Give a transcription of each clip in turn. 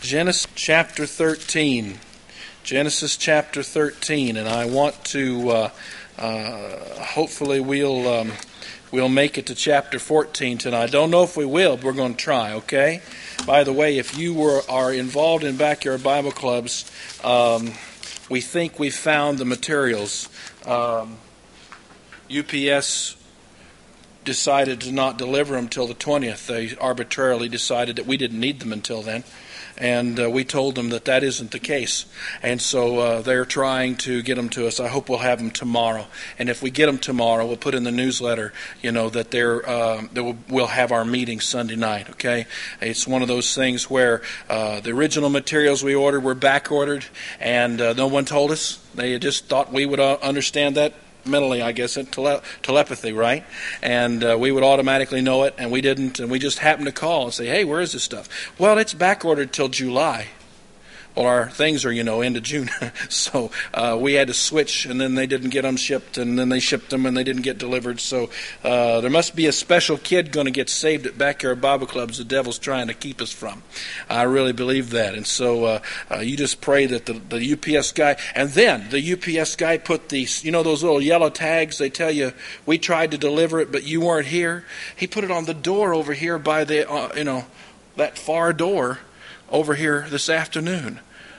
Genesis chapter 13. Genesis chapter 13, and I want to, hopefully we'll make it to chapter 14 tonight. I don't know if we will, but we're going to try, okay? By the way, if you are involved in Backyard Bible Clubs, we think we found the materials. UPS decided to not deliver them till the 20th. They arbitrarily decided that we didn't need them until then. And we told them that isn't the case. And so they're trying to get them to us. I hope we'll have them tomorrow. And if we get them tomorrow, we'll put in the newsletter, that we'll have our meeting Sunday night, okay? It's one of those things where the original materials we ordered were back ordered, and no one told us. They just thought we would understand that mentally, I guess, telepathy, right? And we would automatically know it, and we didn't, and we just happened to call and say, hey, where is this stuff? Well, it's back ordered till July. Well, our things are, into June. So we had to switch, and then they didn't get them shipped, and then they shipped them, and they didn't get delivered. So there must be a special kid going to get saved at Backyard Bible Clubs the devil's trying to keep us from. I really believe that. And so you just pray that the UPS guy, and then the UPS guy put these, those little yellow tags, they tell you, we tried to deliver it, but you weren't here. He put it on the door over here by the, that far door over here this afternoon.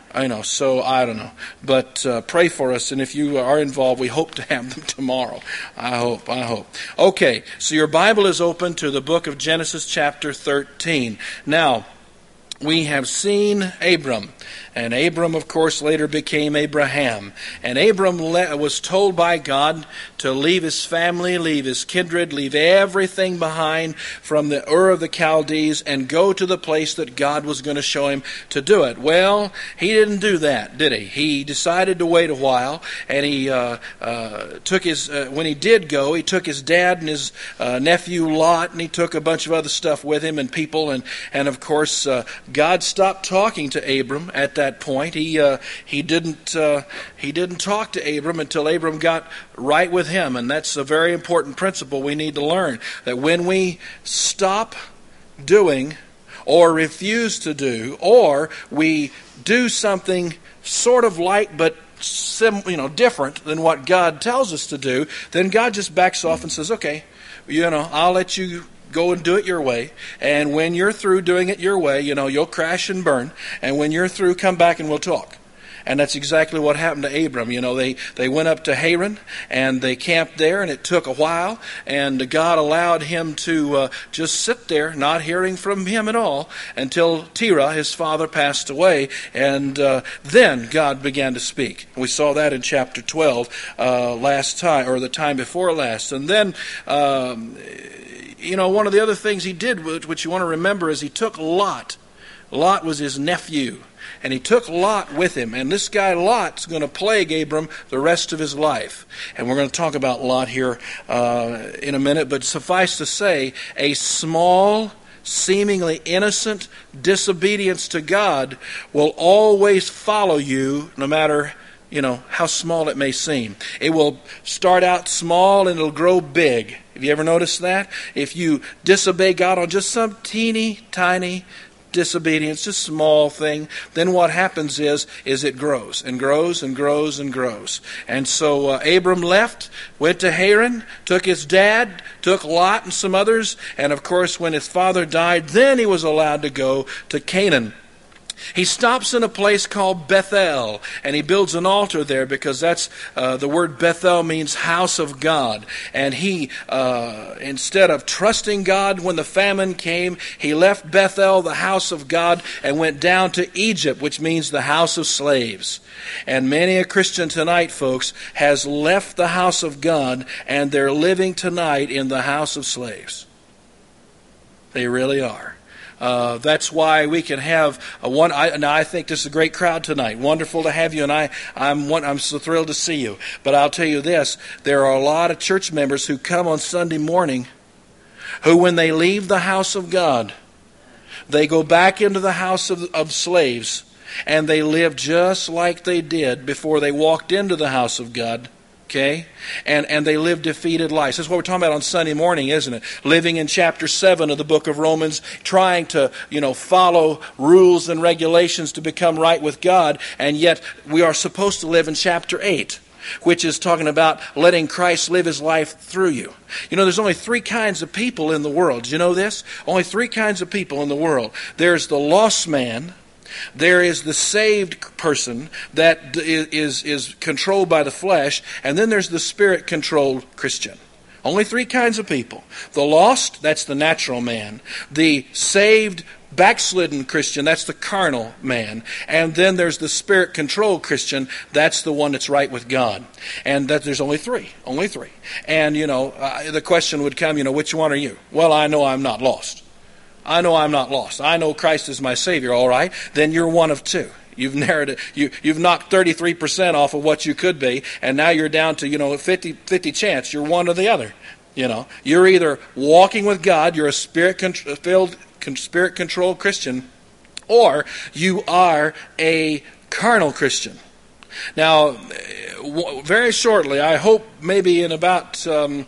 So I don't know. But pray for us, and if you are involved, we hope to have them tomorrow. I hope. Okay, so your Bible is open to the book of Genesis chapter 13. Now, we have seen Abram. And Abram, of course, later became Abraham. And Abram was told by God to leave his family, leave his kindred, leave everything behind from the Ur of the Chaldees and go to the place that God was going to show him to do it. Well, he didn't do that, did he? He decided to wait a while, and he took his, when he did go, he took his dad and his nephew Lot, and he took a bunch of other stuff with him and people, and of course, God stopped talking to Abram at that point. He didn't talk to Abram until Abram got right with him, and that's a very important principle we need to learn, that when we stop doing or refuse to do, or we do something sort of like but different than what God tells us to do, then God just backs off and says, okay, I'll let you go and do it your way. And when you're through doing it your way, you'll crash and burn. And when you're through, come back and we'll talk. And that's exactly what happened to Abram. They went up to Haran and they camped there, and it took a while. And God allowed him to just sit there, not hearing from him at all, until Terah, his father, passed away. And then God began to speak. We saw that in chapter 12 last time, or the time before last. And then one of the other things he did, which you want to remember, is he took Lot. Lot was his nephew, and he took Lot with him. And this guy Lot's going to plague Abram the rest of his life. And we're going to talk about Lot here in a minute, but suffice to say, a small, seemingly innocent disobedience to God will always follow you, no matter how small it may seem. It will start out small and it'll grow big. Have you ever noticed that? If you disobey God on just some teeny tiny disobedience, just small thing, then what happens is it grows and grows and grows and grows. And so Abram left, went to Haran, took his dad, took Lot and some others, and of course when his father died, then he was allowed to go to Canaan. He stops in a place called Bethel, and he builds an altar there because that's the word Bethel means house of God. And he, instead of trusting God when the famine came, he left Bethel, the house of God, and went down to Egypt, which means the house of slaves. And many a Christian tonight, folks, has left the house of God, and they're living tonight in the house of slaves. They really are. That's why we can have I think this is a great crowd tonight. Wonderful to have you, and I'm so thrilled to see you. But I'll tell you this, there are a lot of church members who come on Sunday morning who, when they leave the house of God, they go back into the house of slaves, and they live just like they did before they walked into the house of God. Okay? And they live defeated lives. That's what we're talking about on Sunday morning, isn't it? Living in chapter 7 of the book of Romans, trying to, follow rules and regulations to become right with God, and yet we are supposed to live in chapter 8, which is talking about letting Christ live his life through you. There's only 3 kinds of people in the world. Did you know this? Only 3 kinds of people in the world. There's the lost man. There is the saved person that is controlled by the flesh, and then there's the spirit-controlled Christian. Only 3 kinds of people. The lost, that's the natural man. The saved, backslidden Christian, that's the carnal man. And then there's the spirit-controlled Christian, that's the one that's right with God. And that there's only 3. Only 3. And, the question would come, which one are you? Well, I know I'm not lost. I know I'm not lost. I know Christ is my Savior, all right. Then you're one of 2. You've narrowed it. You've knocked 33% off of what you could be, and now you're down to, 50 chance. You're one or the other. You're either walking with God, you're a spirit-filled, spirit-controlled Christian, or you are a carnal Christian. Now, very shortly, I hope maybe in about...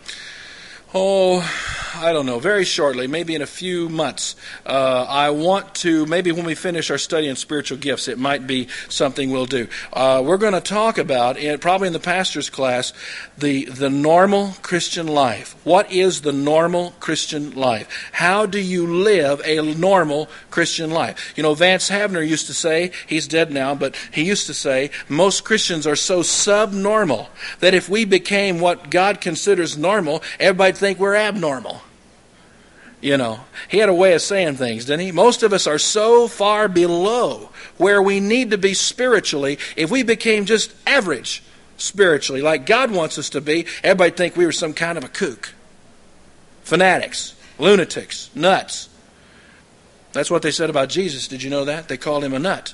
I don't know, very shortly, maybe in a few months, I want to, maybe when we finish our study in spiritual gifts, it might be something we'll do. We're going to talk about, probably in the pastor's class, the normal Christian life. What is the normal Christian life? How do you live a normal Christian life? Vance Havner used to say, he's dead now, but he used to say, most Christians are so subnormal that if we became what God considers normal, everybody'd think we're abnormal. He had a way of saying things, didn't he? Most of us are so far below where we need to be spiritually. If we became just average spiritually, like God wants us to be, everybody'd think we were some kind of a kook. Fanatics, lunatics, nuts. That's what they said about Jesus. Did you know that? They called him a nut.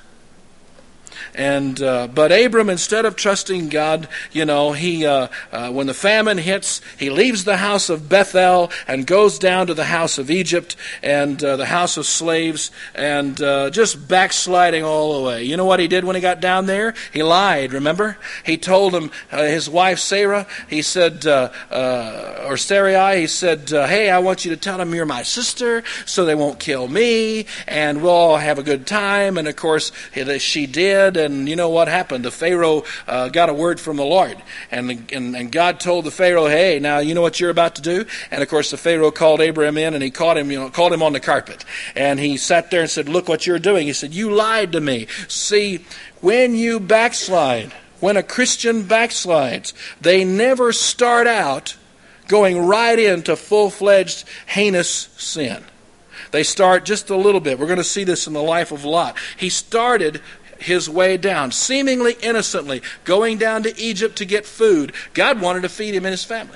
And but Abram, instead of trusting God, he when the famine hits, he leaves the house of Bethel and goes down to the house of Egypt and the house of slaves, and just backsliding all the way. You know what he did when he got down there? He lied. Remember? He told him his wife Sarah. He said, or Sarai. He said, "Hey, I want you to tell them you're my sister, so they won't kill me, and we'll all have a good time." And of course, she did. And you know what happened? The Pharaoh got a word from the Lord. And God told the Pharaoh, "Hey, now you know what you're about to do?" And of course the Pharaoh called Abraham in, and he called him on the carpet. And he sat there and said, "Look what you're doing." He said, "You lied to me." See, when you backslide, when a Christian backslides, they never start out going right into full-fledged heinous sin. They start just a little bit. We're going to see this in the life of Lot. He started his way down, seemingly innocently, going down to Egypt to get food. God wanted to feed him and his family.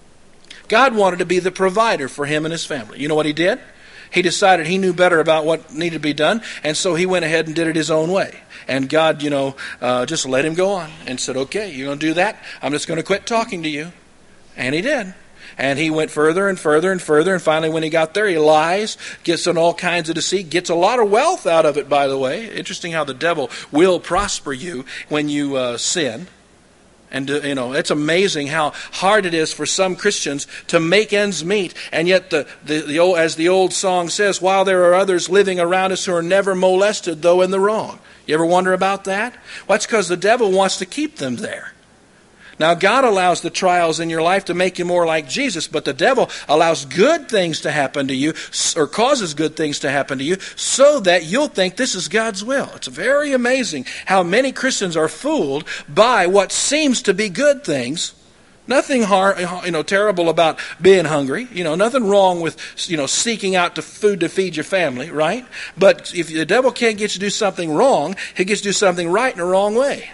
God wanted to be the provider for him and his family. You know what he did? He decided he knew better about what needed to be done, and so he went ahead and did it his own way. And God, just let him go on and said, "Okay, you're going to do that? I'm just going to quit talking to you." And he did. And he went further and further and further, and finally when he got there, he lies, gets in all kinds of deceit, gets a lot of wealth out of it, by the way. Interesting how the devil will prosper you when you sin. And, it's amazing how hard it is for some Christians to make ends meet. And yet, as the old song says, while there are others living around us who are never molested, though in the wrong. You ever wonder about that? Well, that's because the devil wants to keep them there. Now, God allows the trials in your life to make you more like Jesus, but the devil allows good things to happen to you, or causes good things to happen to you, so that you'll think this is God's will. It's very amazing how many Christians are fooled by what seems to be good things. Nothing terrible about being hungry. Nothing wrong with, seeking out the food to feed your family, right? But if the devil can't get you to do something wrong, he gets you to do something right in the wrong way.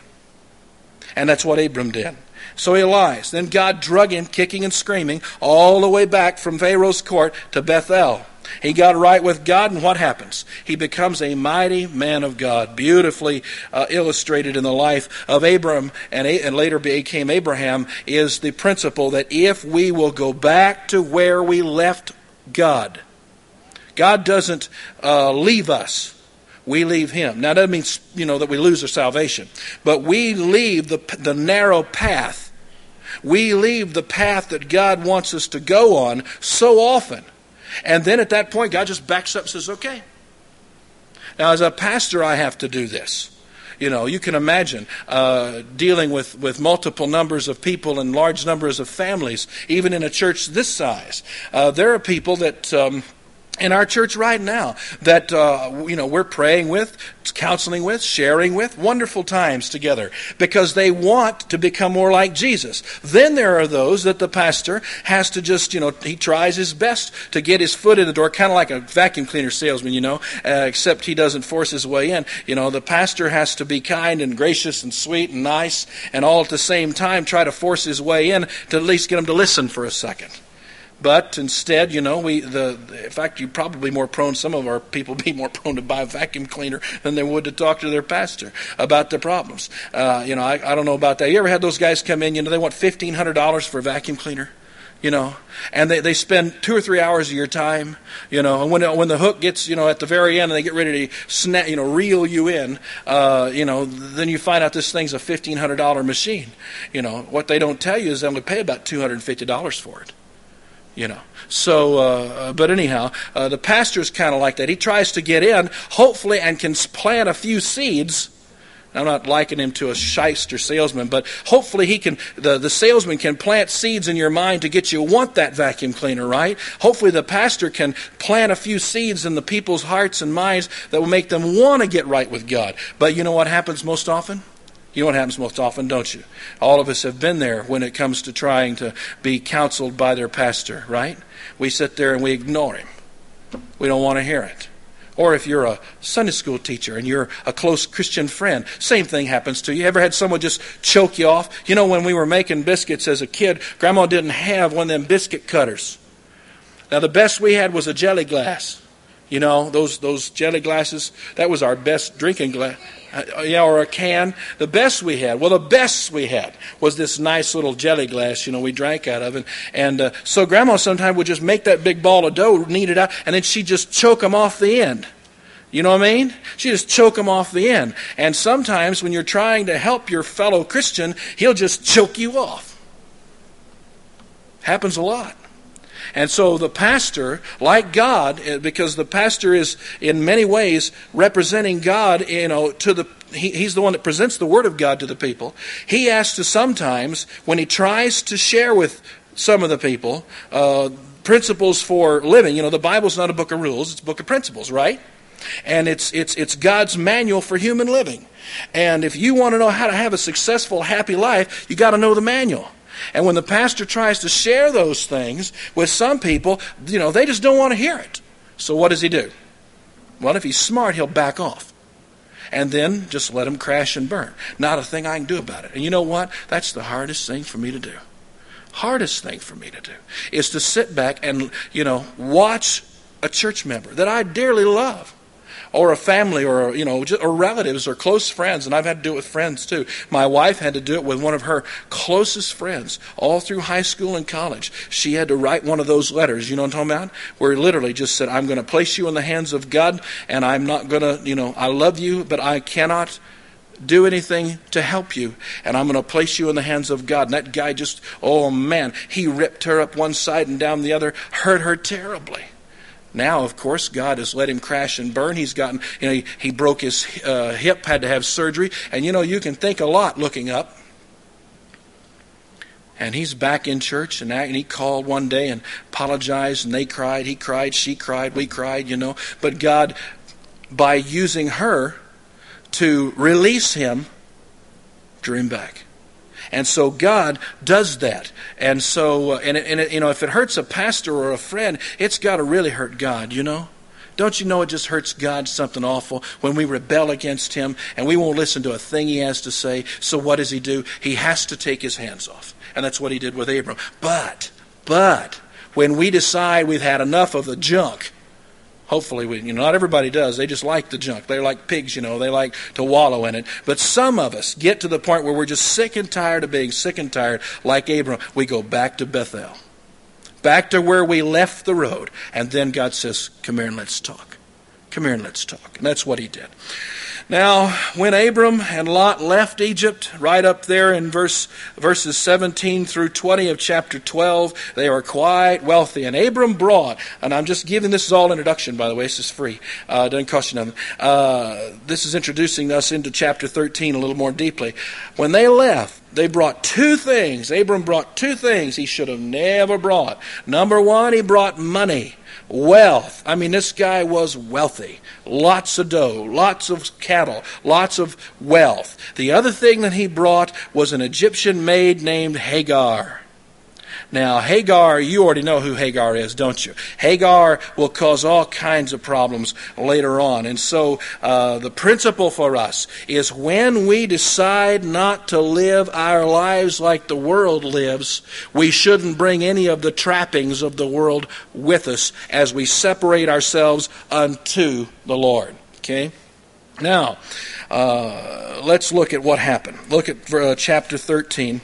And that's what Abram did. So he lies. Then God drug him, kicking and screaming, all the way back from Pharaoh's court to Bethel. He got right with God, and what happens? He becomes a mighty man of God, beautifully illustrated in the life of Abram, and later became Abraham, is the principle that if we will go back to where we left God, God doesn't leave us. We leave him. Now, that doesn't mean, that we lose our salvation. But we leave the narrow path We leave the path that God wants us to go on so often. And then at that point, God just backs up and says, okay. Now, as a pastor, I have to do this. You know, you can imagine dealing with multiple numbers of people and large numbers of families, even in a church this size. There are people that in our church right now that we're praying with, counseling with, sharing with, wonderful times together because they want to become more like Jesus. Then there are those that the pastor has to just, he tries his best to get his foot in the door, kind of like a vacuum cleaner salesman, except he doesn't force his way in. The pastor has to be kind and gracious and sweet and nice and all at the same time try to force his way in to at least get him to listen for a second. But instead, in fact, you're probably more prone, some of our people be more prone to buy a vacuum cleaner than they would to talk to their pastor about their problems. I don't know about that. You ever had those guys come in, they want $1,500 for a vacuum cleaner? And they spend 2 or 3 hours of your time, and when the hook gets, at the very end and they get ready to snap, reel you in, then you find out this thing's a $1,500 machine. What they don't tell you is they only pay about $250 for it. But anyhow, the pastor's kind of like that. He tries to get in, hopefully, and can plant a few seeds. I'm not likening him to a shyster salesman, but hopefully the salesman can plant seeds in your mind to get you to want that vacuum cleaner, right? Hopefully the pastor can plant a few seeds in the people's hearts and minds that will make them want to get right with God. But you know what happens most often? You know what happens most often, don't you? All of us have been there when it comes to trying to be counseled by their pastor, right? We sit there and we ignore him. We don't want to hear it. Or if you're a Sunday school teacher and you're a close Christian friend, same thing happens to you. Ever had someone just choke you off? When we were making biscuits as a kid, Grandma didn't have one of them biscuit cutters. Now the best we had was a jelly glass. Those jelly glasses, that was our best drinking glass. Or a can. The best we had was this nice little jelly glass, we drank out of. And so Grandma sometimes would just make that big ball of dough, knead it out, and then she'd just choke them off the end. You know what I mean? She'd just choke them off the end. And sometimes when you're trying to help your fellow Christian, he'll just choke you off. Happens a lot. And so the pastor, like God, because the pastor is in many ways representing God, he's the one that presents the Word of God to the people. He has to sometimes, when he tries to share with some of the people principles for living, the Bible's not a book of rules, it's a book of principles, right? And it's God's manual for human living. And if you want to know how to have a successful, happy life, you got to know the manual. And when the pastor tries to share those things with some people, they just don't want to hear it. So what does he do? Well, if he's smart, he'll back off. And then just let him crash and burn. Not a thing I can do about it. And you know what? That's the hardest thing for me to do. Hardest thing for me to do is to sit back and, watch a church member that I dearly love, or a family, or or relatives, or close friends, and I've had to do it with friends too. My wife had to do it with one of her closest friends all through high school and college. She had to write one of those letters, you know what I'm talking about, where he literally just said, I'm going to place you in the hands of God, and I'm not going to, I love you, but I cannot do anything to help you, and I'm going to place you in the hands of God. And that guy just, oh man, he ripped her up one side and down the other, hurt her terribly. Now, of course, God has let him crash and burn. He's gotten, he broke his hip, had to have surgery. And, you can think a lot looking up. And he's back in church, and he called one day and apologized, and they cried. He cried, she cried, we cried, But God, by using her to release him, drew him back. And so God does that. And so, if it hurts a pastor or a friend, it's got to really hurt God, Don't you know it just hurts God something awful when we rebel against him and we won't listen to a thing he has to say? So what does he do? He has to take his hands off. And that's what he did with Abram. But, when we decide we've had enough of the junk, hopefully, not everybody does. They just like the junk. They're like pigs, they like to wallow in it. But some of us get to the point where we're just sick and tired of being sick and tired, like Abram. We go back to Bethel, back to where we left the road. And then God says, come here and let's talk. Come here and let's talk. And that's what he did. Now, when Abram and Lot left Egypt, right up there in verses 17 through 20 of chapter 12, they were quite wealthy. And Abram brought, and I'm just giving this is all introduction, by the way, this is free. It doesn't cost you nothing. This is introducing us into chapter 13 a little more deeply. When they left, they brought two things. Abram brought two things he should have never brought. Number one, he brought money. Wealth. I mean, this guy was wealthy. Lots of dough, lots of cattle, lots of wealth. The other thing that he brought was an Egyptian maid named Hagar. Now, Hagar, you already know who Hagar is, don't you? Hagar will cause all kinds of problems later on. And so the principle for us is when we decide not to live our lives like the world lives, we shouldn't bring any of the trappings of the world with us as we separate ourselves unto the Lord. Okay? Now, let's look at what happened. Look at chapter 13.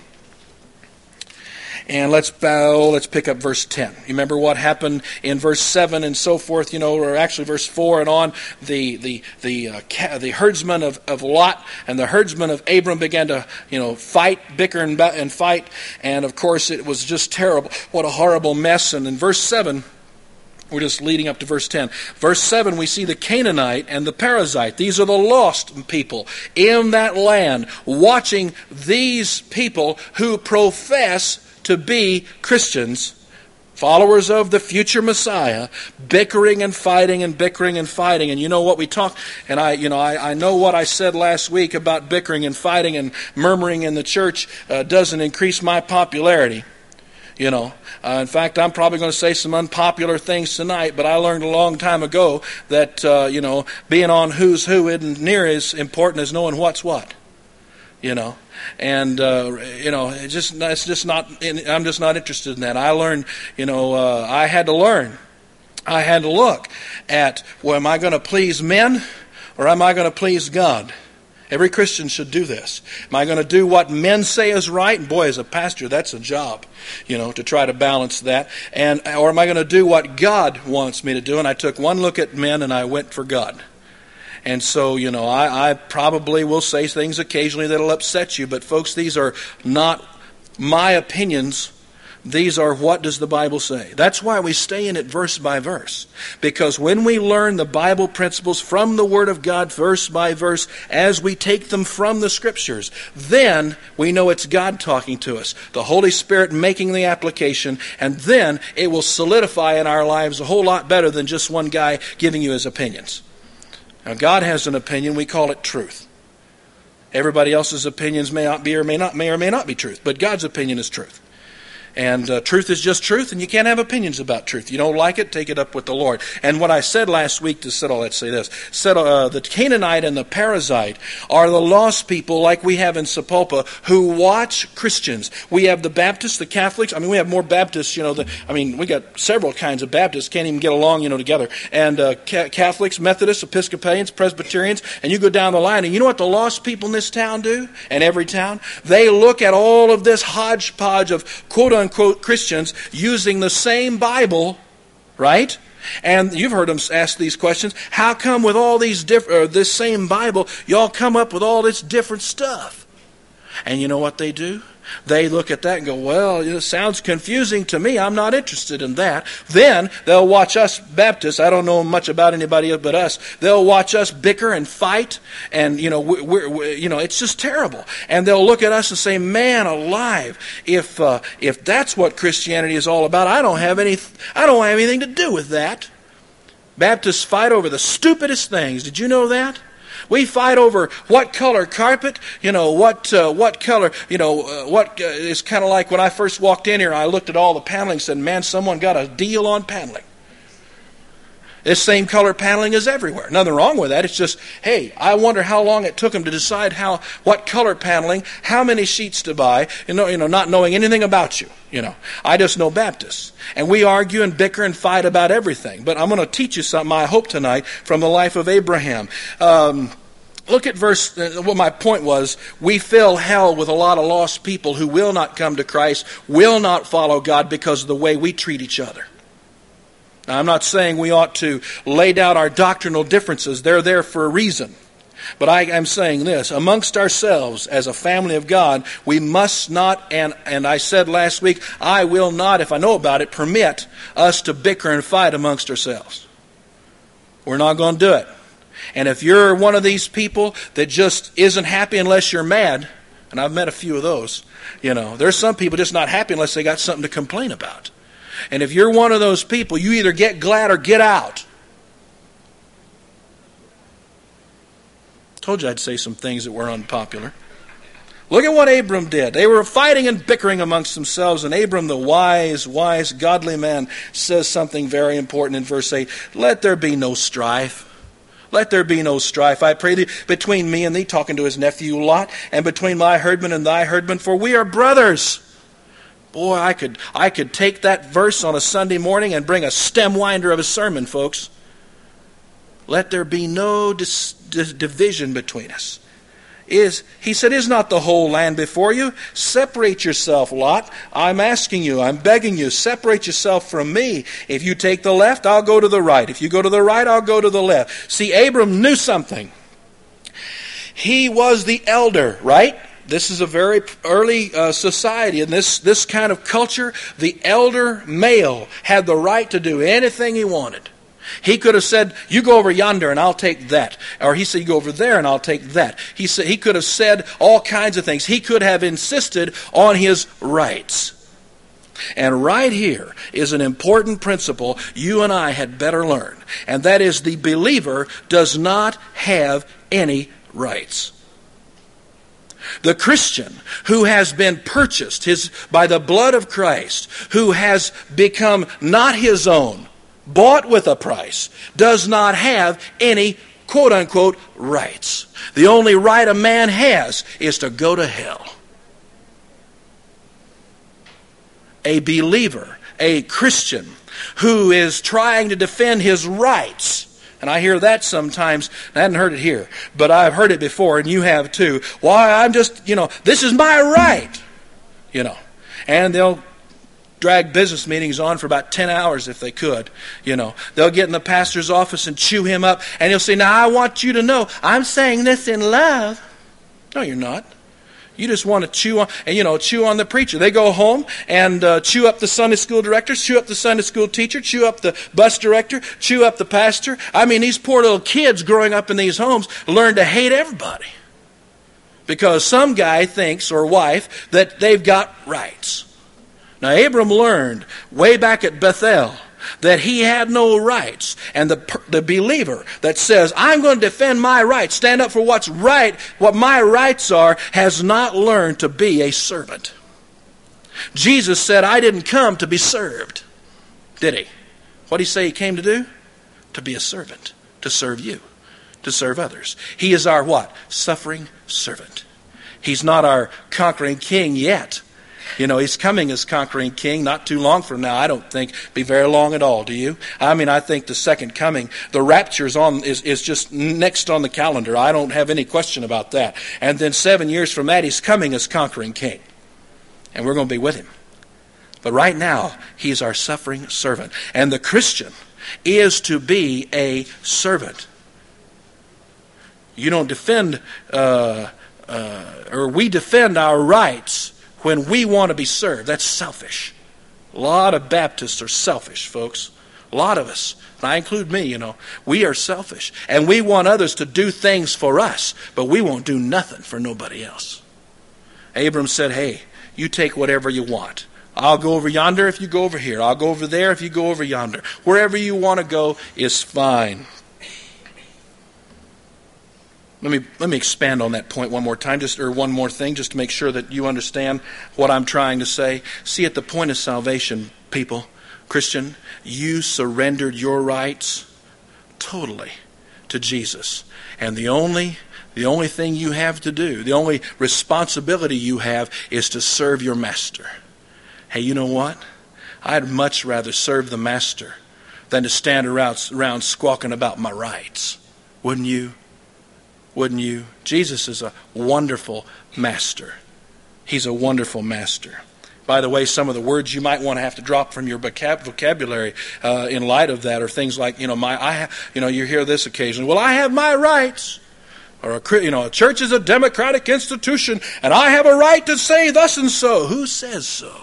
And let's pick up verse 10. You remember what happened in verse 7 and so forth, or actually verse 4 and on. The herdsmen of Lot and the herdsmen of Abram began to, fight, bicker and fight. And of course it was just terrible. What a horrible mess. And in verse 7, we're just leading up to verse 10. Verse 7, we see the Canaanite and the Perizzite. These are the lost people in that land, watching these people who profess to be Christians, followers of the future Messiah, bickering and fighting and bickering and fighting. And you know what we talked, and I know what I said last week about bickering and fighting and murmuring in the church doesn't increase my popularity. In fact, I'm probably going to say some unpopular things tonight, but I learned a long time ago that, being on who's who isn't near as important as knowing what's what. And it's just not. I'm just not interested in that. I learned. I had to learn. I had to look at, well, am I going to please men or am I going to please God? Every Christian should do this. Am I going to do what men say is right? And boy, as a pastor, that's a job, to try to balance that. Or am I going to do what God wants me to do? And I took one look at men and I went for God. And so, I probably will say things occasionally that'll upset you. But folks, these are not my opinions. These are what does the Bible say. That's why we stay in it verse by verse. Because when we learn the Bible principles from the Word of God verse by verse, as we take them from the Scriptures, then we know it's God talking to us. The Holy Spirit making the application, and then it will solidify in our lives a whole lot better than just one guy giving you his opinions. Now, God has an opinion. We call it truth. Everybody else's opinions may or may not be truth, but God's opinion is truth. And truth is just truth, and you can't have opinions about truth. You don't like it, take it up with the Lord. And what I said last week let's say this. The Canaanite and the Perizzite are the lost people like we have in Sapulpa who watch Christians. We have the Baptists, the Catholics. We have more Baptists, we got several kinds of Baptists, can't even get along, together. And Catholics, Methodists, Episcopalians, Presbyterians, and you go down the line, and you know what the lost people in this town do? And every town? They look at all of this hodgepodge of quote-unquote Christians using the same Bible, right? And you've heard them ask these questions. How come with all these this same Bible, y'all come up with all this different stuff? And you know what they do? They look at that and go, well, it sounds confusing to me. I'm not interested in that. Then they'll watch us Baptists. I don't know much about anybody but us. They'll watch us bicker and fight, and it's just terrible. And they'll look at us and say, "Man alive! If that's what Christianity is all about, I don't have anything to do with that." Baptists fight over the stupidest things. Did you know that? We fight over what color carpet, what color, it's kind of like when I first walked in here, I looked at all the paneling and said, man, someone got a deal on paneling. This same color paneling is everywhere. Nothing wrong with that. It's just, hey, I wonder how long it took them to decide what color paneling, how many sheets to buy, not knowing anything about you. I just know Baptists. And we argue and bicker and fight about everything. But I'm going to teach you something, I hope, tonight from the life of Abraham. Look at verse, what my point was, we fill hell with a lot of lost people who will not come to Christ, will not follow God because of the way we treat each other. Now, I'm not saying we ought to lay down our doctrinal differences. They're there for a reason. But I am saying this, amongst ourselves as a family of God, we must not, and I said last week, I will not, if I know about it, permit us to bicker and fight amongst ourselves. We're not going to do it. And if you're one of these people that just isn't happy unless you're mad, and I've met a few of those, there's some people just not happy unless they got something to complain about. And if you're one of those people, you either get glad or get out. Told you I'd say some things that were unpopular. Look at what Abram did. They were fighting and bickering amongst themselves, and Abram, the wise, godly man, says something very important in verse 8. Let there be no strife. Let there be no strife, I pray thee, between me and thee, talking to his nephew Lot, and between my herdmen and thy herdmen, for we are brothers. Boy, I could take that verse on a Sunday morning and bring a stem winder of a sermon, folks. Let there be no division between us. He said, is not the whole land before you? Separate yourself, Lot. I'm asking you, I'm begging you, separate yourself from me. If you take the left, I'll go to the right. If you go to the right, I'll go to the left. See, Abram knew something. He was the elder, right? This is a very early society. In this kind of culture, the elder male had the right to do anything he wanted. He could have said, you go over yonder and I'll take that. Or he said, you go over there and I'll take that. He could have said all kinds of things. He could have insisted on his rights. And right here is an important principle you and I had better learn. And that is the believer does not have any rights. The Christian who has been purchased by the blood of Christ, who has become not his own, bought with a price, does not have any quote-unquote rights. The only right a man has is to go to hell. A believer, a Christian, who is trying to defend his rights, and I hear that sometimes, I hadn't heard it here, but I've heard it before, and you have too. Why, I'm just, this is my right. And they'll drag business meetings on for about 10 hours if they could. They'll get in the pastor's office and chew him up, and he'll say, now I want you to know, I'm saying this in love. No, you're not. You just want to chew on the preacher. They go home and chew up the Sunday school director, chew up the Sunday school teacher, chew up the bus director, chew up the pastor. I mean, these poor little kids growing up in these homes learn to hate everybody. Because some guy thinks, or wife, that they've got rights. Now, Abram learned way back at Bethel that he had no rights. And the believer that says, I'm going to defend my rights, stand up for what's right, what my rights are, has not learned to be a servant. Jesus said, I didn't come to be served. Did he? What did he say he came to do? To be a servant, to serve you, to serve others. He is our what? Suffering servant. He's not our conquering king yet. He's coming as conquering king not too long from now. I don't think be very long at all, do you? I think the second coming, the rapture is just next on the calendar. I don't have any question about that. And then 7 years from that, he's coming as conquering king. And we're going to be with him. But right now, he's our suffering servant. And the Christian is to be a servant. You don't defend, or we defend our rights when we want to be served. That's selfish. A lot of Baptists are selfish, folks. A lot of us, and I include me, we are selfish. And we want others to do things for us, but we won't do nothing for nobody else. Abram said, hey, you take whatever you want. I'll go over yonder if you go over here. I'll go over there if you go over yonder. Wherever you want to go is fine. Let me expand on that point one more time, one more thing, just to make sure that you understand what I'm trying to say. See, at the point of salvation, people, Christian, you surrendered your rights totally to Jesus. And the only thing you have to do, the only responsibility you have is to serve your master. Hey, you know what? I'd much rather serve the master than to stand around squawking about my rights. Wouldn't you? Wouldn't you? Jesus is a wonderful master. He's a wonderful master. By the way, some of the words you might want to have to drop from your vocabulary in light of that are things like, you hear this occasionally. Well, I have my rights. Or a church is a democratic institution, and I have a right to say thus and so. Who says so?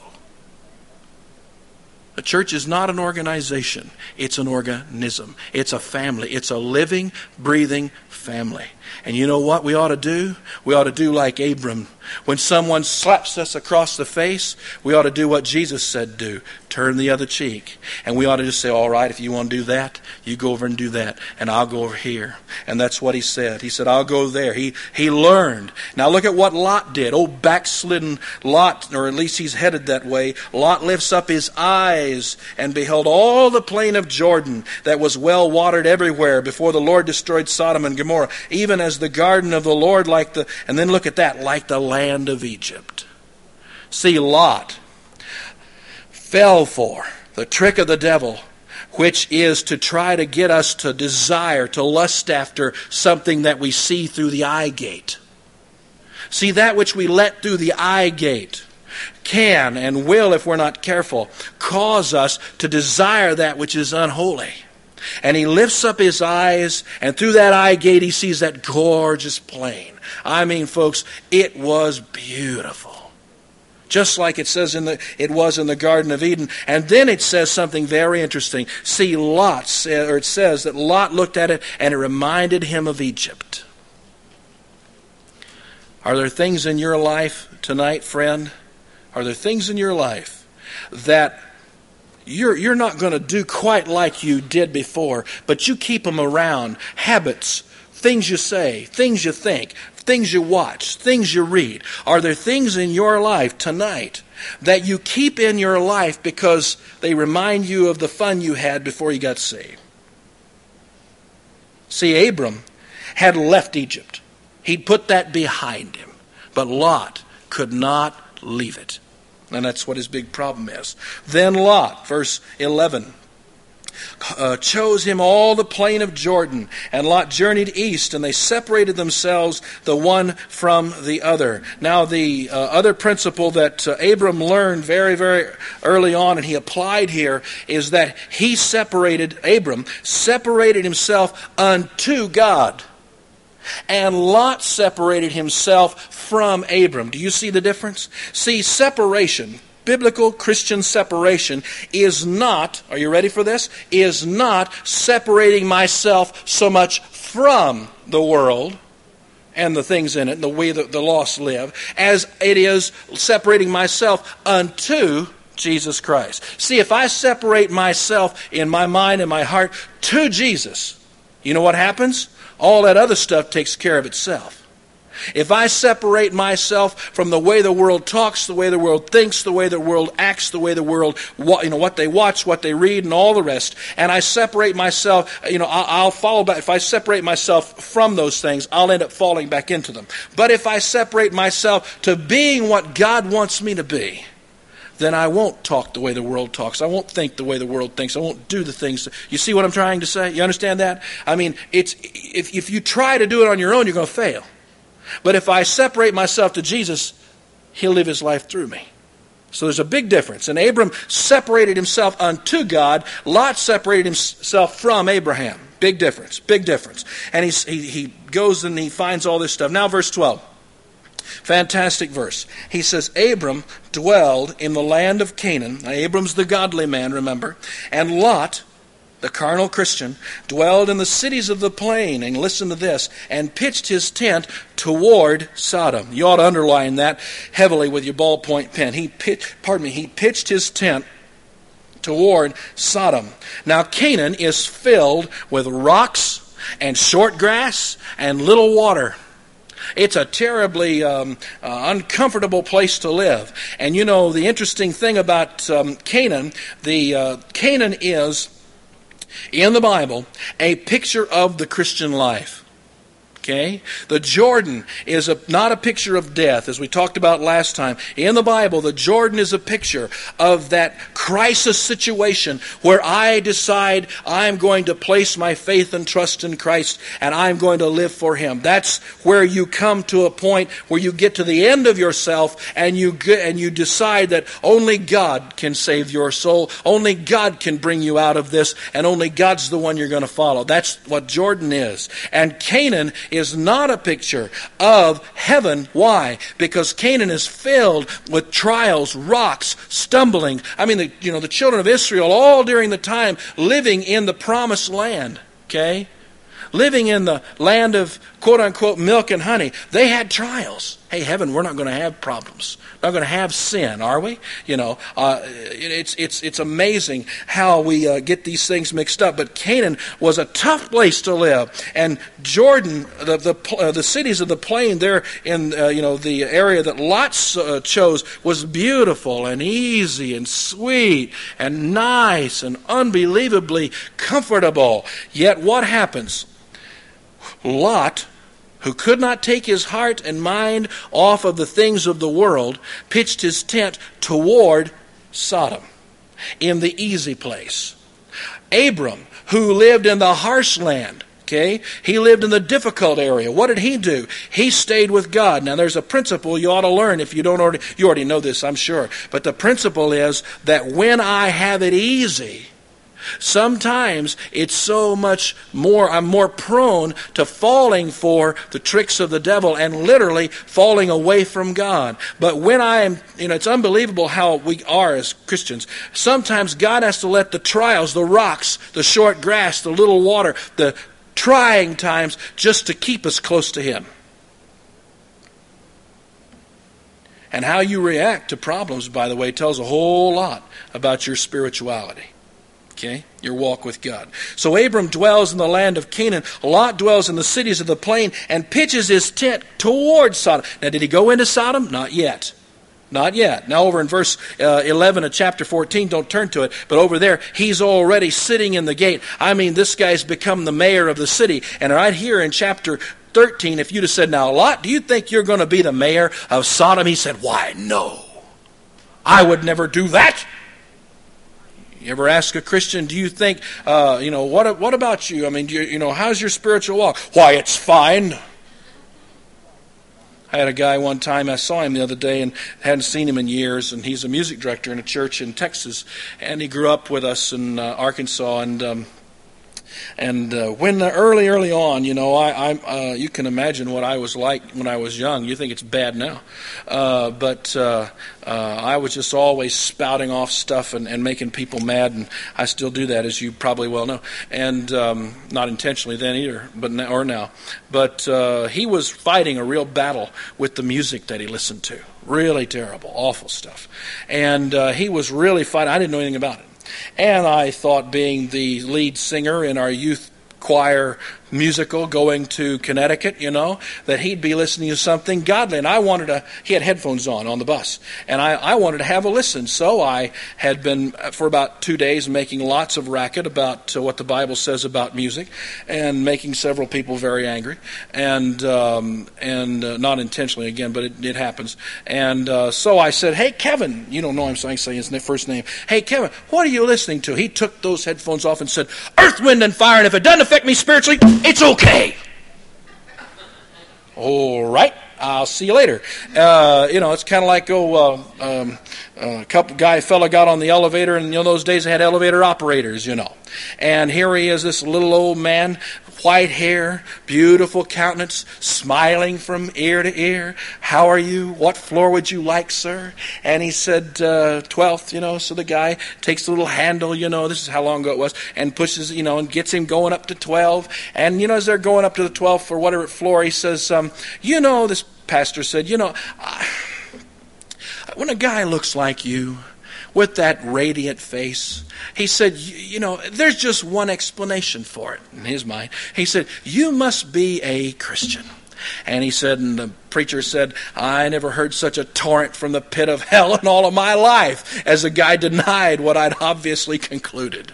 A church is not an organization. It's an organism. It's a family. It's a living, breathing family. And you know what we ought to do? We ought to do like Abram. When someone slaps us across the face, we ought to do what Jesus said do. Turn the other cheek. And we ought to just say, all right, if you want to do that, you go over and do that. And I'll go over here. And that's what he said. He said, I'll go there. He learned. Now look at what Lot did. Old backslidden Lot, or at least he's headed that way. Lot lifts up his eyes and beheld all the plain of Jordan that was well watered everywhere before the Lord destroyed Sodom and Gomorrah. Even as the garden of the Lord, and then look at that, like the land of Egypt. See, Lot fell for the trick of the devil, which is to try to get us to desire, to lust after something that we see through the eye gate. See, that which we let through the eye gate can and will, if we're not careful, cause us to desire that which is unholy. And he lifts up his eyes, and through that eye gate he sees that gorgeous plain. I mean, folks, it was beautiful. Just like it says it was in the Garden of Eden. And then it says something very interesting. See, it says that Lot looked at it and it reminded him of Egypt. Are there things in your life tonight, friend? Are there things in your life that you're not going to do quite like you did before, but you keep them around? Habits, things you say, things you think, things you watch, things you read. Are there things in your life tonight that you keep in your life because they remind you of the fun you had before you got saved? See, Abram had left Egypt. He'd put that behind him. But Lot could not leave it. And that's what his big problem is. Then Lot, verse 11, chose him all the plain of Jordan, and Lot journeyed east, and they separated themselves the one from the other. Now the other principle that Abram learned very, very early on, and he applied here, is that Abram separated himself unto God. And Lot separated himself from Abram. Do you see the difference? See, separation, biblical Christian separation, is not, are you ready for this? Is not separating myself so much from the world and the things in it, and the way that the lost live, as it is separating myself unto Jesus Christ. See, if I separate myself in my mind and my heart to Jesus, you know what happens? All that other stuff takes care of itself. If I separate myself from the way the world talks, the way the world thinks, the way the world acts, the way the world, what they watch, what they read, and all the rest, and I separate myself, I'll follow back. If I separate myself from those things, I'll end up falling back into them. But if I separate myself to being what God wants me to be, then I won't talk the way the world talks. I won't think the way the world thinks. I won't do the things. You see what I'm trying to say? You understand that? I mean, if you try to do it on your own, you're going to fail. But if I separate myself to Jesus, He'll live His life through me. So there's a big difference. And Abram separated himself unto God. Lot separated himself from Abraham. Big difference. Big difference. And he goes and he finds all this stuff. Now verse 12. Fantastic verse. He says, Abram dwelled in the land of Canaan. Now, Abram's the godly man, remember. And Lot, the carnal Christian, dwelled in the cities of the plain. And listen to this. And pitched his tent toward Sodom. You ought to underline that heavily with your ballpoint pen. He pitched his tent toward Sodom. Now, Canaan is filled with rocks and short grass and little water. It's a terribly uncomfortable place to live. And you know, the interesting thing about Canaan, Canaan is, in the Bible, a picture of the Christian life. Okay? The Jordan is not a picture of death, as we talked about last time. In the Bible, the Jordan is a picture of that crisis situation where I decide I'm going to place my faith and trust in Christ and I'm going to live for Him. That's where you come to a point where you get to the end of yourself and you decide that only God can save your soul, only God can bring you out of this, and only God's the one you're going to follow. That's what Jordan is. And Canaan is is not a picture of heaven. Why? Because Canaan is filled with trials, rocks, stumbling. I mean, the children of Israel, all during the time living in the promised land, okay? Living in the land of quote-unquote milk and honey, they had trials. Hey, heaven, we're not going to have problems. Not going to have sin, are we? It's amazing how we get these things mixed up. But Canaan was a tough place to live, and Jordan, the cities of the plain there in the area that Lot chose, was beautiful and easy and sweet and nice and unbelievably comfortable. Yet what happens? Lot, who could not take his heart and mind off of the things of the world, pitched his tent toward Sodom, in the easy place. Abram, who lived in the harsh land, okay, he lived in the difficult area. What did he do? He stayed with God. Now there's a principle you ought to learn if you already know this, I'm sure. But the principle is that when I have it easy, sometimes it's so much more, I'm more prone to falling for the tricks of the devil and literally falling away from God. But when I am, it's unbelievable how we are as Christians. Sometimes God has to let the trials, the rocks, the short grass, the little water, the trying times, just to keep us close to Him. And how you react to problems, by the way, tells a whole lot about your spirituality. Okay, your walk with God. So Abram dwells in the land of Canaan. Lot dwells in the cities of the plain and pitches his tent towards Sodom. Now, did he go into Sodom? Not yet. Not yet. Now, over in verse 11 of chapter 14, don't turn to it, but over there, he's already sitting in the gate. I mean, this guy's become the mayor of the city. And right here in chapter 13, if you'd have said, now, Lot, do you think you're going to be the mayor of Sodom? He said, why, no. I would never do that. You ever ask a Christian, do you think, what about you? I mean, how's your spiritual walk? Why, it's fine. I had a guy one time, I saw him the other day and hadn't seen him in years, and he's a music director in a church in Texas, and he grew up with us in Arkansas, and when early on, you can imagine what I was like when I was young. You think it's bad now, but I was just always spouting off stuff and making people mad, and I still do that, as you probably well know, and not intentionally then either, but now. But he was fighting a real battle with the music that he listened to. Really terrible, awful stuff, and he was really fighting. I didn't know anything about it. And I thought, being the lead singer in our youth choir musical going to Connecticut, that he'd be listening to something godly. And he had headphones on the bus. And I wanted to have a listen. So I had been, for about 2 days, making lots of racket about what the Bible says about music, and making several people very angry. And not intentionally, again, but it happens. And so I said, hey, Kevin, you don't know him, so I say his first name. Hey, Kevin, what are you listening to? He took those headphones off and said, Earth, Wind, and Fire, and if it doesn't affect me spiritually, it's okay. All right, I'll see you later. It's kind of like a fella got on the elevator, and those days they had elevator operators, And here he is, this little old man, white hair, beautiful countenance, smiling from ear to ear. How are you? What floor would you like, sir? And he said, 12th, so the guy takes the little handle, this is how long ago it was, and pushes, and gets him going up to 12. And, as they're going up to the 12th or whatever floor, he says, this pastor said, when a guy looks like you, with that radiant face, he said, there's just one explanation for it in his mind. He said, you must be a Christian. And he said, and the preacher said, I never heard such a torrent from the pit of hell in all of my life, as the guy denied what I'd obviously concluded.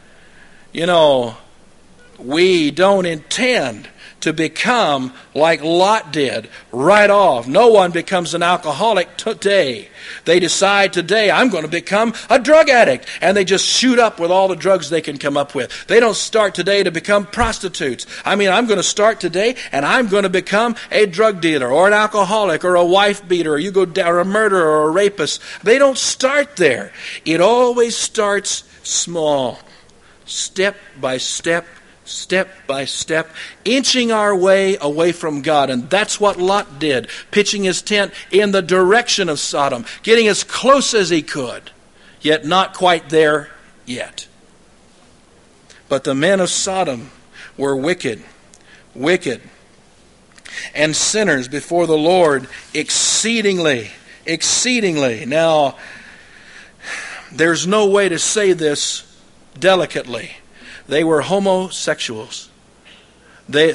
We don't intend to become like Lot did right off. No one becomes an alcoholic today. They decide today, I'm going to become a drug addict. And they just shoot up with all the drugs they can come up with. They don't start today to become prostitutes. I'm going to start today and I'm going to become a drug dealer or an alcoholic or a wife beater or a murderer or a rapist. They don't start there. It always starts small, step by step step by step, inching our way away from God. And that's what Lot did, pitching his tent in the direction of Sodom, getting as close as he could, yet not quite there yet. But the men of Sodom were wicked, and sinners before the Lord exceedingly. Now, there's no way to say this delicately. They were homosexuals. I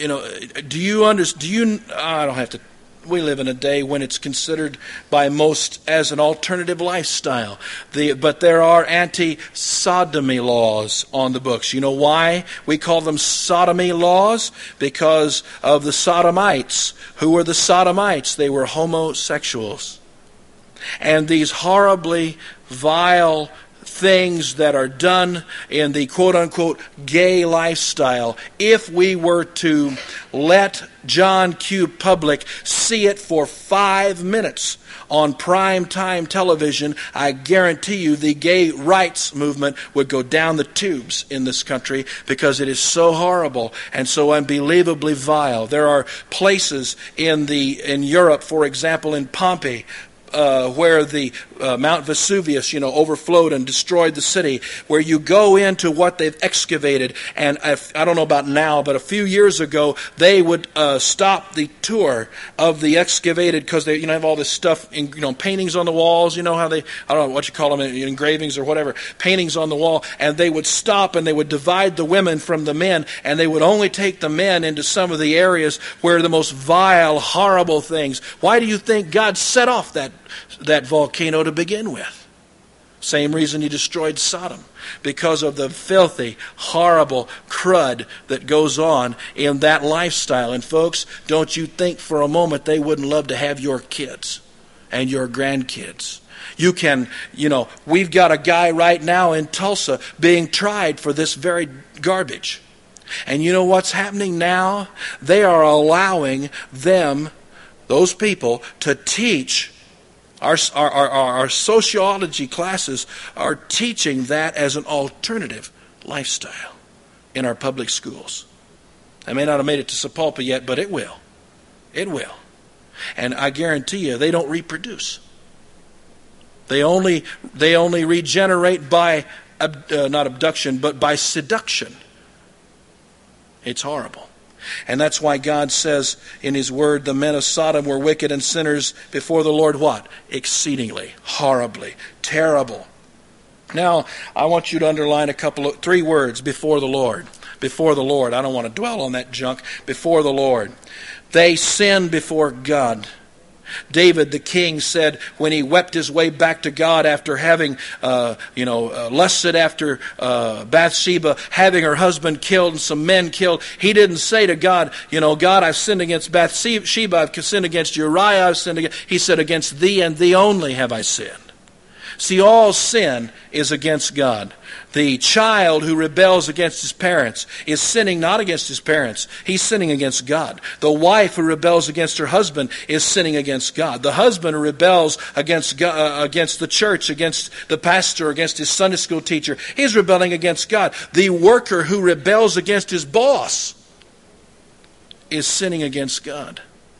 don't have to. We live in a day when it's considered by most as an alternative lifestyle. But there are anti-sodomy laws on the books. You know why we call them sodomy laws? Because of the Sodomites. Who were the Sodomites? They were homosexuals. And these horribly vile things that are done in the quote-unquote gay lifestyle, if we were to let John Q. Public see it for 5 minutes on prime time television, I guarantee you the gay rights movement would go down the tubes in this country, because it is so horrible and so unbelievably vile. There are places in Europe, for example in Pompeii, where the Mount Vesuvius, overflowed and destroyed the city, where you go into what they've excavated. And I don't know about now, but a few years ago, they would stop the tour of the excavated, because they have all this stuff, paintings on the walls, how they, I don't know what you call them, engravings or whatever, paintings on the wall, and they would stop and they would divide the women from the men, and they would only take the men into some of the areas where the most vile, horrible things. Why do you think God set off that volcano to begin with? Same reason he destroyed Sodom, because of the filthy, horrible crud that goes on in that lifestyle. And folks, don't you think for a moment they wouldn't love to have your kids and your grandkids. We've got a guy right now in Tulsa being tried for this very garbage. And you know what's happening now? They are allowing those people, to teach. Our sociology classes are teaching that as an alternative lifestyle in our public schools. I may not have made it to Sapulpa yet, but it will. It will. And I guarantee you, they don't reproduce. They only regenerate by, not abduction, but by seduction. It's horrible. And that's why God says in His Word, the men of Sodom were wicked and sinners before the Lord, what? Exceedingly, horribly, terrible. Now, I want you to underline 3 words: before the Lord. Before the Lord. I don't want to dwell on that junk. Before the Lord. They sinned before God. David the king said, when he wept his way back to God after having lusted after Bathsheba, having her husband killed and some men killed, he didn't say to God, God, I've sinned against Bathsheba, I've sinned against Uriah, I've sinned against... He said, against thee and thee only have I sinned. See, all sin is against God. The child who rebels against his parents is sinning not against his parents. He's sinning against God. The wife who rebels against her husband is sinning against God. The husband who rebels against God, against the church, against the pastor, against his Sunday school teacher, he's rebelling against God. The worker who rebels against his boss is sinning against God.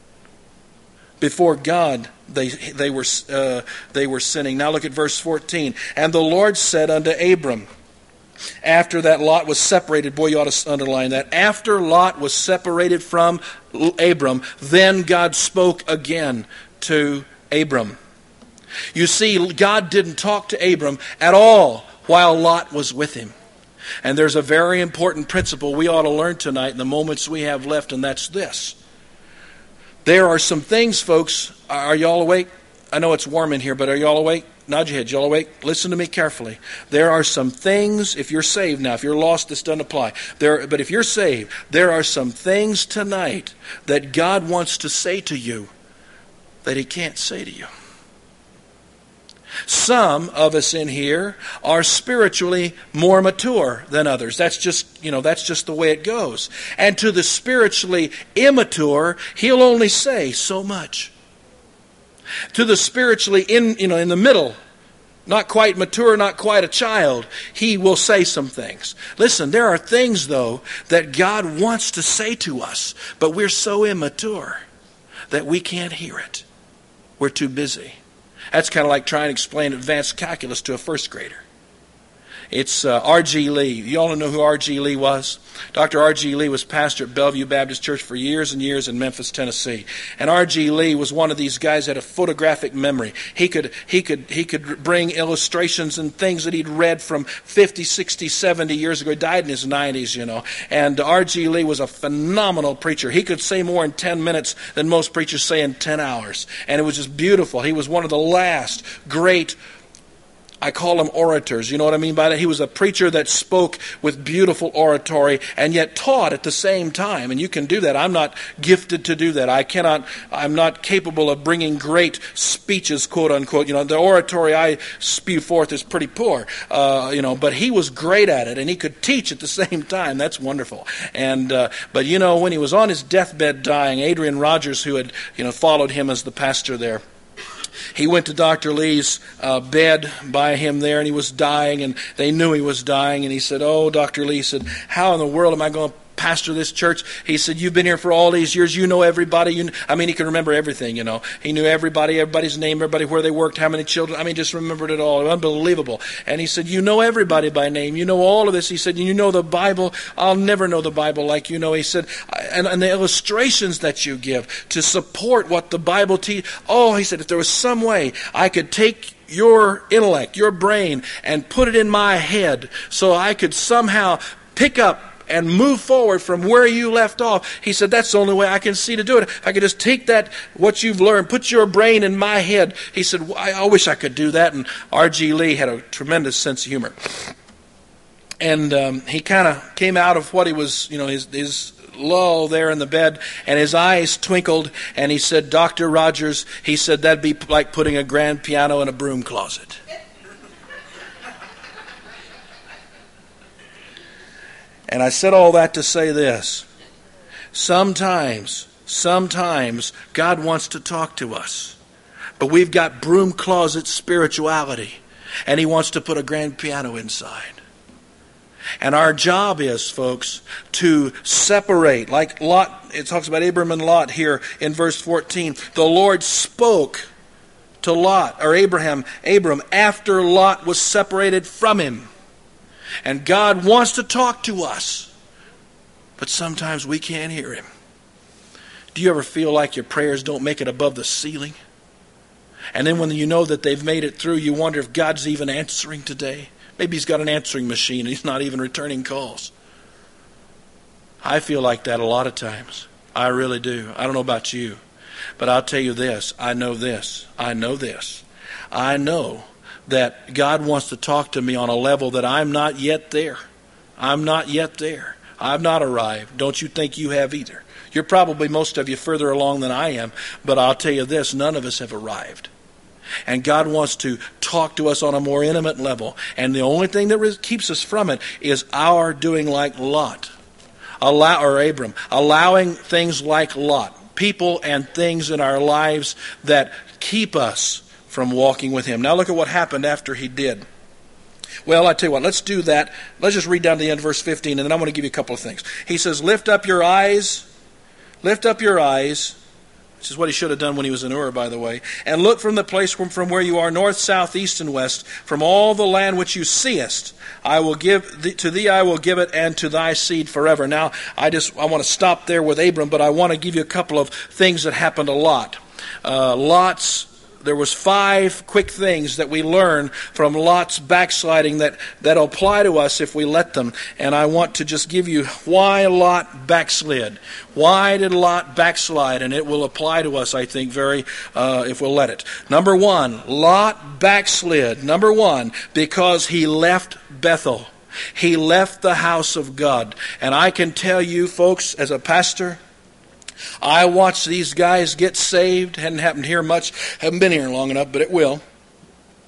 Before God, they were sinning. Now look at verse 14. And the Lord said unto Abram, after that Lot was separated, boy, you ought to underline that. After Lot was separated from Abram, then God spoke again to Abram. You see, God didn't talk to Abram at all while Lot was with him. And there's a very important principle we ought to learn tonight in the moments we have left, and that's this. There are some things, folks. Are y'all awake? I know it's warm in here, but are y'all awake? Nod your heads. Y'all awake? Listen to me carefully. There are some things, if you're saved now, if you're lost, this doesn't apply. But if you're saved, there are some things tonight that God wants to say to you that He can't say to you. Some of us in here are spiritually more mature than others. That's just the way it goes. And to the spiritually immature, He'll only say so much. To the spiritually in the middle, not quite mature, not quite a child, he will say some things. Listen, there are things, though, that God wants to say to us, but we're so immature that we can't hear it. We're too busy. That's kind of like trying to explain advanced calculus to a first grader. It's R.G. Lee. You all know who R.G. Lee was? Dr. R.G. Lee was pastor at Bellevue Baptist Church for years and years in Memphis, Tennessee. And R.G. Lee was one of these guys that had a photographic memory. He could bring illustrations and things that he'd read from 50, 60, 70 years ago. He died in his 90s, you know. And R.G. Lee was a phenomenal preacher. He could say more in 10 minutes than most preachers say in 10 hours. And it was just beautiful. He was one of the last great, I call them orators. You know what I mean by that? He was a preacher that spoke with beautiful oratory and yet taught at the same time. And you can do that. I'm not gifted to do that. I'm not capable of bringing great speeches, quote unquote. You know, the oratory I spew forth is pretty poor. But he was great at it and he could teach at the same time. That's wonderful. But you know, when he was on his deathbed dying, Adrian Rogers, who had, followed him as the pastor there, he went to Dr. Lee's bed by him there, and he was dying, and they knew he was dying. And he said, "Oh, Dr. Lee," said, "how in the world am I going to pastor this church?" He said, "You've been here for all these years. You know everybody." He could remember everything, He knew everybody's name, everybody where they worked, how many children. Just remembered it all. Unbelievable. And he said, "You know everybody by name. You know all of this." He said, "You know the Bible. I'll never know the Bible like you know." He said, and the illustrations that you give to support what the Bible teaches. Oh, he said, if there was some way I could take your intellect, your brain, and put it in my head so I could somehow pick up and move forward from where you left off. He said, that's the only way I can see to do it. If I could just take that, what you've learned, put your brain in my head. He said, I wish I could do that. And R.G. Lee had a tremendous sense of humor. And he kind of came out of what he was, his lull there in the bed, and his eyes twinkled, and he said, "Dr. Rogers," he said, "that'd be like putting a grand piano in a broom closet." And I said all that to say this. Sometimes God wants to talk to us. But we've got broom closet spirituality. And He wants to put a grand piano inside. And our job is, folks, to separate. Like Lot, it talks about Abram and Lot here in verse 14. The Lord spoke to Abram, after Lot was separated from him. And God wants to talk to us, but sometimes we can't hear Him. Do you ever feel like your prayers don't make it above the ceiling? And then when you know that they've made it through, you wonder if God's even answering today. Maybe He's got an answering machine and He's not even returning calls. I feel like that a lot of times. I really do. I don't know about you, but I'll tell you this. I know this. I know that God wants to talk to me on a level that I'm not yet there. I'm not yet there. I've not arrived. Don't you think you have either? You're probably, most of you, further along than I am. But I'll tell you this, none of us have arrived. And God wants to talk to us on a more intimate level. And the only thing that keeps us from it is our doing like Lot. Abram. Allowing things like Lot. People and things in our lives that keep us from walking with Him. Now look at what happened after he did. Well, I tell you what, let's do that. Let's just read down to the end of verse 15, and then I'm going to give you a couple of things. He says, lift up your eyes, which is what he should have done when he was in Ur, by the way, and look from the place from where you are, north, south, east, and west, from all the land which you seest. I will give to thee, I will give it, and to thy seed forever. Now, I want to stop there with Abram, but I want to give you a couple of things that happened a lot. There was 5 quick things that we learn from Lot's backsliding that apply to us if we let them. And I want to just give you why Lot backslid. Why did Lot backslide? And it will apply to us, I think, if we'll let it. Number 1, Lot backslid. Number 1, because he left Bethel. He left the house of God. And I can tell you, folks, as a pastor, I watched these guys get saved. Hadn't happened here much. Haven't been here long enough, but it will.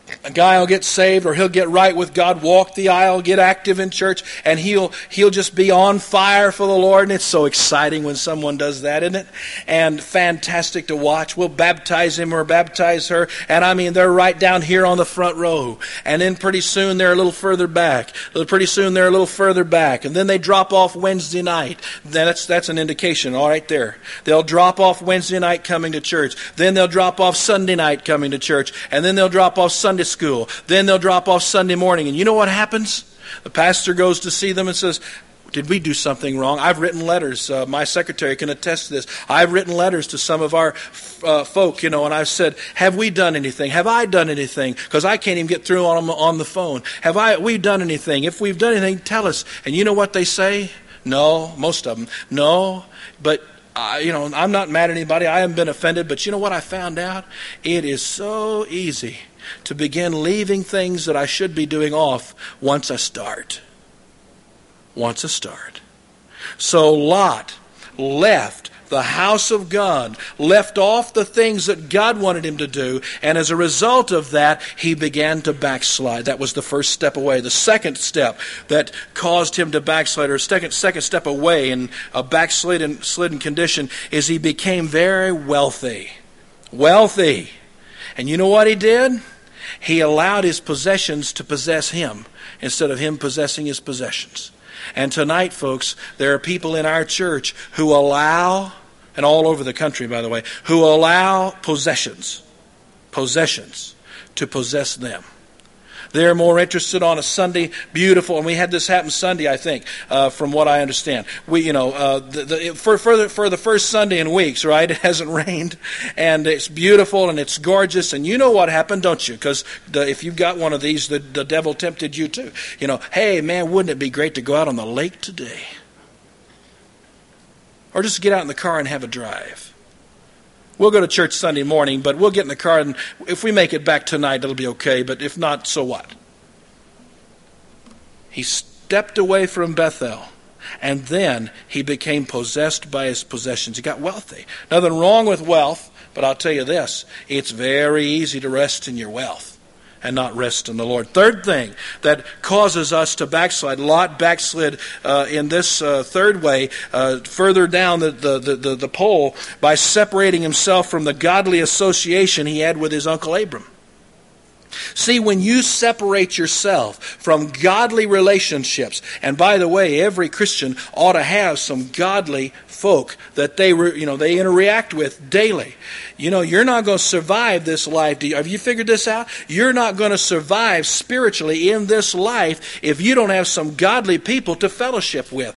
A guy will get saved, or he'll get right with God, walk the aisle, get active in church, and he'll just be on fire for the Lord. And it's so exciting when someone does that, isn't it? And fantastic to watch. We'll baptize him or baptize her, and I mean, they're right down here on the front row. And then pretty soon they're a little further back. Pretty soon they're a little further back. And then they drop off Wednesday night. That's an indication, all right there. They'll drop off Wednesday night coming to church. Then they'll drop off Sunday night coming to church. And then they'll drop off Sunday school. Then they'll drop off Sunday morning. And you know what happens? The pastor goes to see them and says, did we do something wrong? I've written letters. My secretary can attest to this. I've written letters to some of our folk, and I've said, have we done anything? Have I done anything? Because I can't even get through on the phone. Have we done anything? If we've done anything, tell us. And you know what they say? No, most of them. No, but I'm not mad at anybody. I haven't been offended. But you know what I found out? It is so easy to begin leaving things that I should be doing off once I start. So Lot left the house of God, left off the things that God wanted him to do, and as a result of that, he began to backslide. That was the first step away. The second step that caused him to backslide, or second step away in a backslidden condition, is he became very wealthy. Wealthy. And you know what he did? He allowed his possessions to possess him instead of him possessing his possessions. And tonight, folks, there are people in our church who allow, and all over the country, by the way, who allow possessions to possess them. They're more interested on a Sunday, beautiful, and we had this happen Sunday, I think, from what I understand. For the first Sunday in weeks, right? It hasn't rained, and it's beautiful and it's gorgeous, and you know what happened, don't you? Because if you've got one of these, the devil tempted you too. Hey man, wouldn't it be great to go out on the lake today? Or just get out in the car and have a drive. We'll go to church Sunday morning, but we'll get in the car, and if we make it back tonight, it'll be okay, but if not, so what? He stepped away from Bethel, and then he became possessed by his possessions. He got wealthy. Nothing wrong with wealth, but I'll tell you this, it's very easy to rest in your wealth and not rest in the Lord. Third thing that causes us to backslide. Lot backslid in this third way, further down the pole, by separating himself from the godly association he had with his uncle Abram. See, when you separate yourself from godly relationships, and by the way, every Christian ought to have some godly folk that they interact with daily. You're not going to survive this life. Have you figured this out? You're not going to survive spiritually in this life if you don't have some godly people to fellowship with.